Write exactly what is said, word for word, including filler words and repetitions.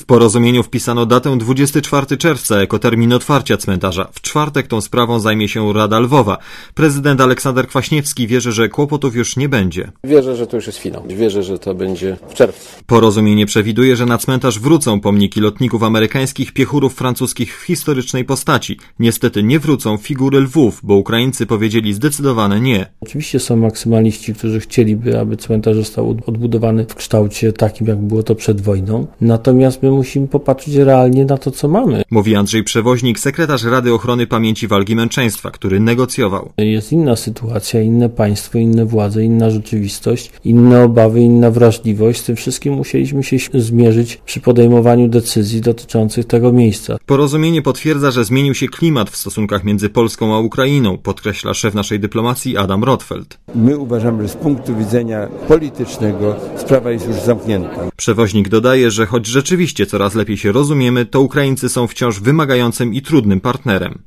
W porozumieniu wpisano datę dwudziestego czwartego czerwca jako termin otwarcia cmentarza. W czwartek tą sprawą zajmie się Rada Lwowa. Prezydent Aleksander Kwaśniewski wierzy, że kłopotów już nie będzie. Wierzę, że to już jest finał. Wierzę, że to będzie w czerwcu. Porozumienie przewiduje, że na cmentarz wrócą pomniki lotników amerykańskich, piechurów francuskich w historycznej postaci. Niestety nie wrócą figury lwów, bo Ukraińcy powiedzieli zdecydowane nie. Oczywiście są maksymaliści, którzy chcieliby, aby cmentarz został odbudowany w kształcie takim, jak było to przed wojną. Natomiast my musimy popatrzeć realnie na to, co mamy. Mówi Andrzej Przewoźnik, sekretarz Rady Ochrony Pamięci Walki Męczeństwa, który negocjował. Jest inna sytuacja, inne państwo, inne władze, inna rzeczywistość, inne obawy, inna wrażliwość. Z tym wszystkim musieliśmy się zmierzyć przy podejmowaniu decyzji dotyczących tego miejsca. Porozumienie potwierdza, że zmienił się klimat w stosunkach między Polską a Ukrainą, podkreśla szef naszej dyplomacji Adam Rotfeld. My uważamy, że z punktu widzenia politycznego sprawa jest już zamknięta. Przewoźnik dodaje, że choć rzeczywiście coraz lepiej się rozumiemy, to Ukraińcy są wciąż wymagającym i trudnym partnerem.